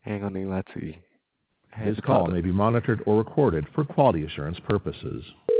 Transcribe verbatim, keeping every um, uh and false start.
Hang on nila tui. This call may be monitored or recorded for quality assurance purposes.